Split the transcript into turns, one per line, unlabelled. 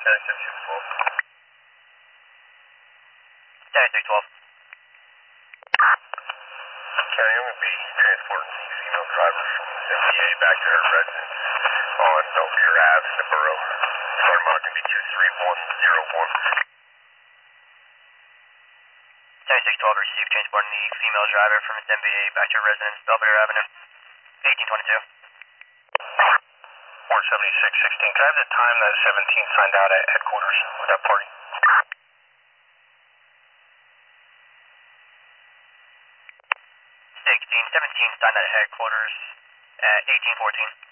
Carry 612.
Carry, I'm going to be transporting the female driver from MBA back to her residence on Belvedere Ave in the borough. Sorry, mark going to be 23101.
Carry 612, receive transporting the female driver from its MBA back to her residence, Belvedere Avenue, 1822.
47616. Can I have the time that 17 signed out at headquarters with that party?
17 signed at headquarters at 1814.